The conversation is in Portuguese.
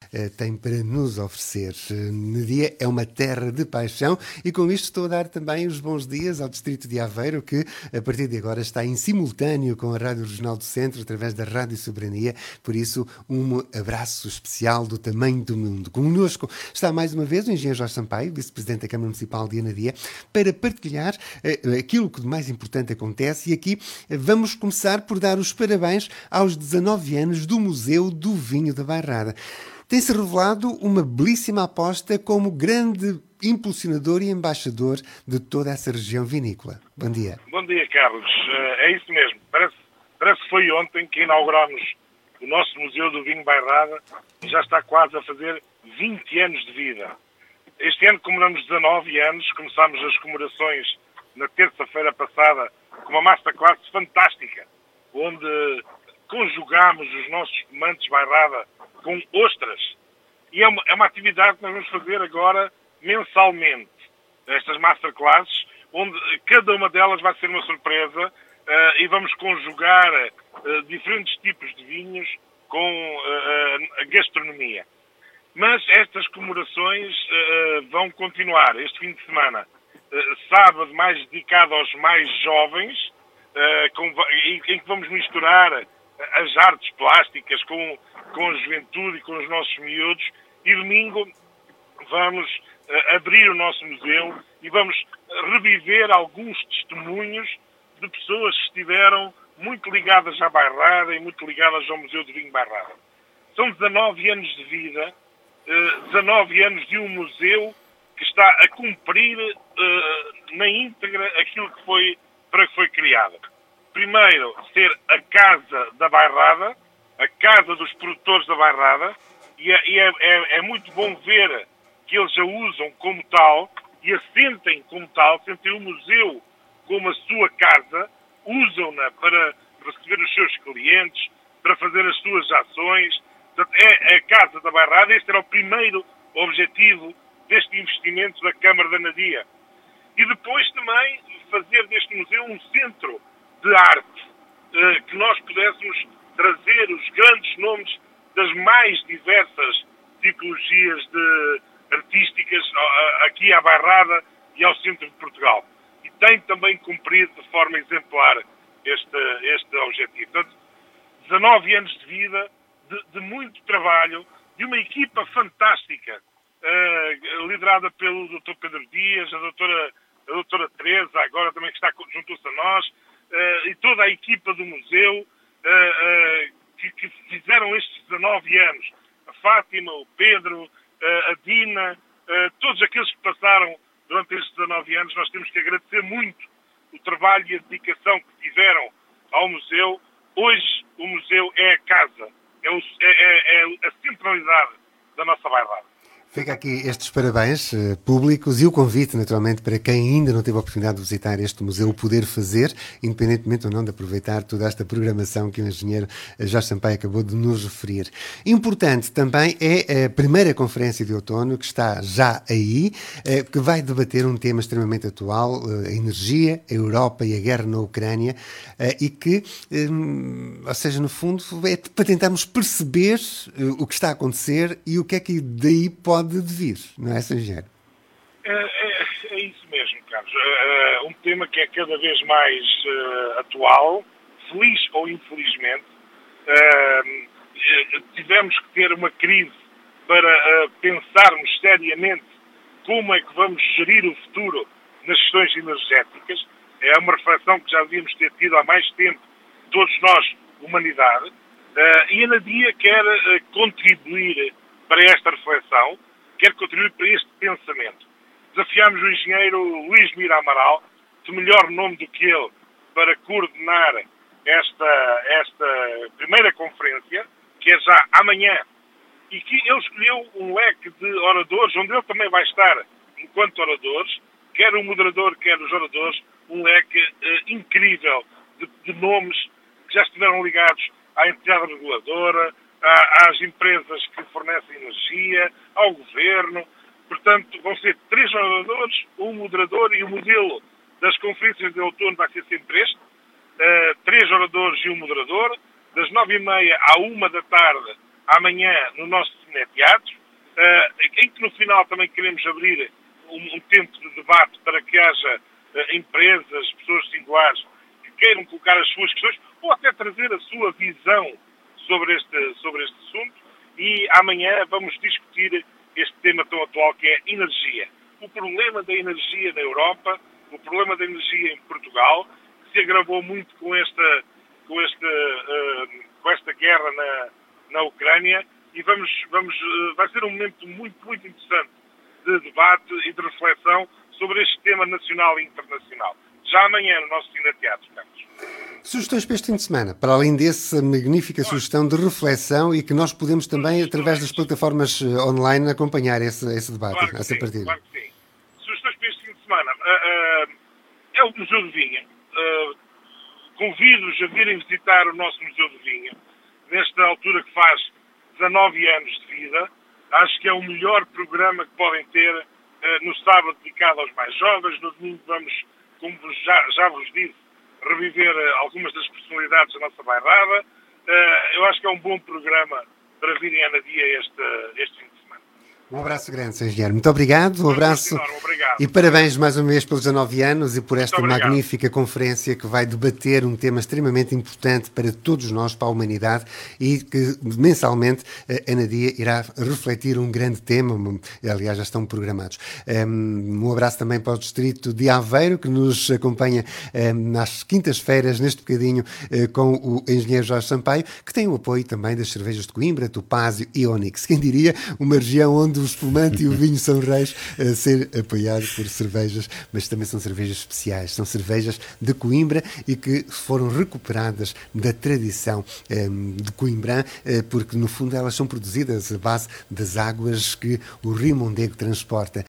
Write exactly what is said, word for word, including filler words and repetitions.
uh, tem para nos oferecer. Uh, Nadia é uma terra de paixão e com isto estou a dar também os bons dias ao Distrito de Aveiro, que a partir de agora está em simultâneo com a Rádio Regional do Centro, através da Rádio Soberania. Por isso, um abraço especial do tamanho do mundo. Connosco está mais uma vez o engenheiro Jorge Sampaio, vice-presidente da Câmara Municipal de Anadia, para partilhar uh, aquilo que de mais importante acontece. E aqui uh, vamos começar por dar os parabéns aos dezanove anos do Museu do Vinho da Bairrada. Tem-se revelado uma belíssima aposta como grande impulsionador e embaixador de toda essa região vinícola. Bom dia. Bom dia, Carlos. É isso mesmo. Parece, parece que foi ontem que inauguramos o nosso Museu do Vinho Bairrada e já está quase a fazer vinte anos de vida. Este ano comemoramos dezanove anos, começámos as comemorações na terça-feira passada com uma masterclass fantástica, onde conjugámos os nossos espumantes Bairrada com ostras. E é uma, é uma atividade que nós vamos fazer agora mensalmente. Estas masterclasses, onde cada uma delas vai ser uma surpresa uh, e vamos conjugar uh, diferentes tipos de vinhos com uh, a gastronomia. Mas estas comemorações uh, vão continuar este fim de semana. Uh, sábado mais dedicado aos mais jovens, uh, com, em, em que vamos misturar as artes plásticas com, com a juventude e com os nossos miúdos. E domingo vamos uh, abrir o nosso museu e vamos reviver alguns testemunhos de pessoas que estiveram muito ligadas à Bairrada e muito ligadas ao Museu do Vinho Bairrada. São dezanove anos de vida, uh, dezanove anos de um museu que está a cumprir uh, na íntegra aquilo que foi, para que foi criado. Primeiro, ser a casa da Bairrada, a casa dos produtores da Bairrada, e, é, e é, é, é muito bom ver que eles a usam como tal e a sentem como tal, sentem o museu como a sua casa, usam-na para receber os seus clientes, para fazer as suas ações. Portanto, é a casa da Bairrada. Este era o primeiro objetivo deste investimento da Câmara da Anadia. E depois também fazer deste museu um centro de arte, eh, que nós pudéssemos trazer os grandes nomes das mais diversas tipologias de artísticas aqui à Bairrada e ao centro de Portugal. E tem também cumprido de forma exemplar este, este objetivo. Portanto, dezanove anos de vida, de, de muito trabalho, de uma equipa fantástica, uh, liderada pelo doutor Pedro Dias, a doutora, a doutora Teresa, agora também que está, juntou-se a nós, uh, e toda a equipa do museu, uh, uh, que, que fizeram estes dezanove anos. A Fátima, o Pedro, uh, a Dina, uh, todos aqueles que passaram durante estes dezanove anos. Nós temos que agradecer muito o trabalho e a dedicação que tiveram ao museu. Hoje o museu é a casa, é, o, é, é, é a centralidade da nossa Bairrada. Fica aqui estes parabéns uh, públicos e o convite, naturalmente, para quem ainda não teve a oportunidade de visitar este museu, poder fazer, independentemente ou não de aproveitar toda esta programação que o engenheiro Jorge Sampaio acabou de nos referir. Importante também é a primeira conferência de outono, que está já aí, uh, que vai debater um tema extremamente atual, uh, a energia, a Europa e a guerra na Ucrânia, uh, e que, um, ou seja, no fundo, é para tentarmos perceber uh, o que está a acontecer e o que é que daí pode de vir, não é, senhor engenheiro? É, é, é isso mesmo, Carlos. É, é um tema que é cada vez mais uh, atual, feliz ou infelizmente. Uh, tivemos que ter uma crise para uh, pensarmos seriamente como é que vamos gerir o futuro nas questões energéticas. É uma reflexão que já devíamos ter tido há mais tempo, todos nós, humanidade. Uh, e a Anadia quer uh, contribuir para esta reflexão, quer contribuir para este pensamento. Desafiámos o engenheiro Luís Mira Amaral, que melhor nome do que ele, para coordenar esta, esta primeira conferência, que é já amanhã, e que ele escolheu um leque de oradores, onde ele também vai estar enquanto oradores, quer o moderador, quer os oradores, um leque uh, incrível de, de nomes que já estiveram ligados à entidade reguladora, às empresas que fornecem energia, ao governo. Portanto, vão ser três oradores, um moderador, e o modelo das conferências de outono vai ser sempre este. Uh, três oradores e um moderador. Das nove e meia à uma da tarde, amanhã, no nosso cineteatros, uh, em que no final também queremos abrir um, um tempo de debate para que haja uh, empresas, pessoas singulares que queiram colocar as suas questões ou até trazer a sua visão sobre este, sobre este assunto. E amanhã vamos discutir este tema tão atual que é energia. O problema da energia na Europa, o problema da energia em Portugal, que se agravou muito com esta, com esta, uh, com esta guerra na, na Ucrânia, e vamos, vamos, uh, vai ser um momento muito, muito interessante de debate e de reflexão sobre este tema nacional e internacional. Já amanhã no nosso cineteatro, Carlos. Sugestões para este fim de semana, para além dessa magnífica sugestão de reflexão e que nós podemos também, através das plataformas online, acompanhar esse, esse debate, claro essa sim, partida. Claro que sim. Sugestões para este fim de semana. Uh, uh, é o Museu do Vinho. Uh, Convido-os a virem visitar o nosso Museu do Vinho, nesta altura que faz dezanove anos de vida. Acho que é o melhor programa que podem ter uh, no sábado dedicado aos mais jovens. No domingo vamos, como já, já vos disse, reviver uh, algumas das personalidades da nossa bairrada. Uh, eu acho que é um bom programa para virem a Anadia este, este fim de semana. Um abraço grande, senhor Engenheiro. Muito obrigado. Um abraço enorme, obrigado. E parabéns mais uma vez pelos dezanove anos e por esta Muito magnífica conferência que vai debater um tema extremamente importante para todos nós, para a humanidade, e que mensalmente a Anadia irá refletir um grande tema, aliás já estão programados. Um abraço também para o Distrito de Aveiro, que nos acompanha um, às quintas-feiras, neste bocadinho, uh, com o Engenheiro Jorge Sampaio, que tem o apoio também das cervejas de Coimbra, Topázio e Onyx. Quem diria, uma região onde o espumante e o vinho são reis, a ser apoiado por cervejas, mas também são cervejas especiais, são cervejas de Coimbra e que foram recuperadas da tradição um, de Coimbra, uh, porque no fundo elas são produzidas à base das águas que o Rio Mondego transporta.